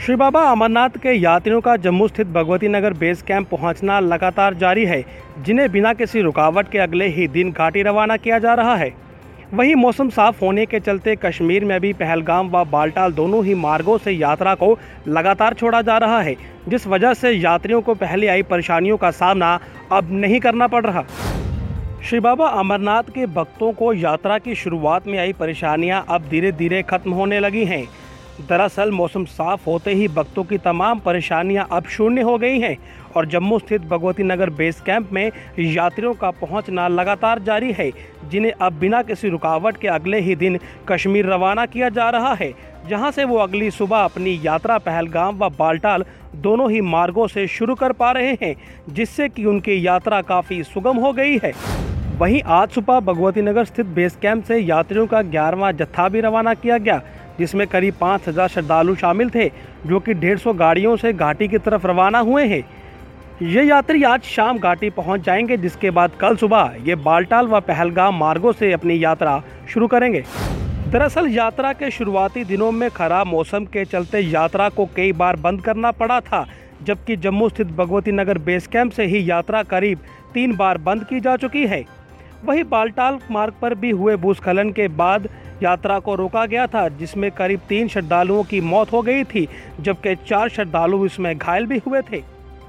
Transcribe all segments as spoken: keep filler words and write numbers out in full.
श्री बाबा अमरनाथ के यात्रियों का जम्मू स्थित भगवती नगर बेस कैंप पहुंचना लगातार जारी है, जिन्हें बिना किसी रुकावट के अगले ही दिन घाटी रवाना किया जा रहा है। वहीं मौसम साफ होने के चलते कश्मीर में भी पहलगाम व बालटाल दोनों ही मार्गों से यात्रा को लगातार छोड़ा जा रहा है, जिस वजह से यात्रियों को पहले आई परेशानियों का सामना अब नहीं करना पड़ रहा। श्री बाबा अमरनाथ के भक्तों को यात्रा की शुरुआत में आई परेशानियां अब धीरे धीरे खत्म होने लगी हैं। दरअसल मौसम साफ होते ही भक्तों की तमाम परेशानियां अब शून्य हो गई हैं और जम्मू स्थित भगवती नगर बेस कैंप में यात्रियों का पहुंचना लगातार जारी है, जिन्हें अब बिना किसी रुकावट के अगले ही दिन कश्मीर रवाना किया जा रहा है, जहां से वो अगली सुबह अपनी यात्रा पहलगाम व बालटाल दोनों ही मार्गों से शुरू कर पा रहे हैं, जिससे कि उनकी यात्रा काफ़ी सुगम हो गई है। वहीं आज सुबह भगवती नगर स्थित बेस कैंप से यात्रियों का ग्यारहवां जत्था भी रवाना किया गया, जिसमें करीब पाँच हज़ार श्रद्धालु शामिल थे, जो कि डेढ़ सौ गाड़ियों से घाटी की तरफ रवाना हुए हैं। ये यात्री आज शाम घाटी पहुंच जाएंगे, जिसके बाद कल सुबह ये बालटाल व पहलगाम मार्गों से अपनी यात्रा शुरू करेंगे। दरअसल यात्रा के शुरुआती दिनों में खराब मौसम के चलते यात्रा को कई बार बंद करना पड़ा था, जबकि जम्मू स्थित भगवती नगर बेस कैंप से ही यात्रा करीब तीन बार बंद की जा चुकी है। वहीं बालटाल मार्ग पर भी हुए भूस्खलन के बाद यात्रा को रोका गया था, जिसमें करीब तीन श्रद्धालुओं की मौत हो गई थी, जबकि चार श्रद्धालु इसमें घायल भी हुए थे।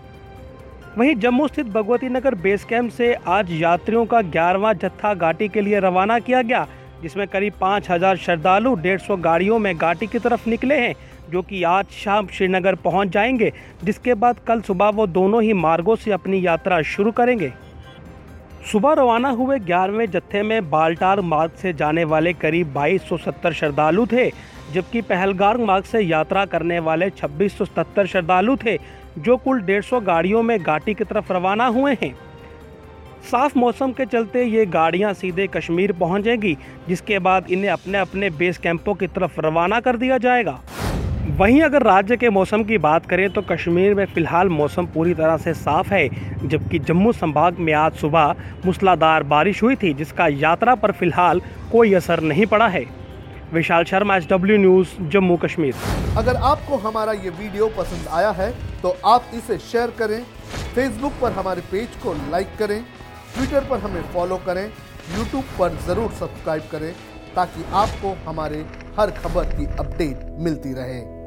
वहीं जम्मू स्थित भगवती नगर बेस कैंप से आज यात्रियों का ग्यारहवां जत्था घाटी के लिए रवाना किया गया, जिसमें करीब पाँच हजार श्रद्धालु डेढ़ सौ गाड़ियों में घाटी की तरफ निकले हैं, जो कि आज शाम श्रीनगर पहुंच जाएंगे, जिसके बाद कल सुबह वो दोनों ही मार्गों से अपनी यात्रा शुरू करेंगे। सुबह रवाना हुए ग्यारहवें जत्थे में बालटाल मार्ग से जाने वाले करीब बाईस सौ सत्तर श्रद्धालु थे, जबकि पहलगाम मार्ग से यात्रा करने वाले छब्बीस सौ सत्तर श्रद्धालु थे, जो कुल डेढ़ सौ गाड़ियों में घाटी की तरफ रवाना हुए हैं। साफ मौसम के चलते ये गाड़ियां सीधे कश्मीर पहुंचेंगी, जिसके बाद इन्हें अपने अपने बेस कैंपों की तरफ रवाना कर दिया जाएगा। वहीं अगर राज्य के मौसम की बात करें तो कश्मीर में फ़िलहाल मौसम पूरी तरह से साफ़ है, जबकि जम्मू संभाग में आज सुबह मूसलाधार बारिश हुई थी, जिसका यात्रा पर फ़िलहाल कोई असर नहीं पड़ा है। Vishal Sharma, H W news, Jammu Kashmir. अगर आपको हमारा ये वीडियो पसंद आया है तो आप इसे शेयर करें, फेसबुक पर हमारे पेज को लाइक करें, ट्विटर पर हमें फॉलो करें, यूट्यूब पर ज़रूर सब्सक्राइब करें, ताकि आपको हमारे हर खबर की अपडेट मिलती रहे।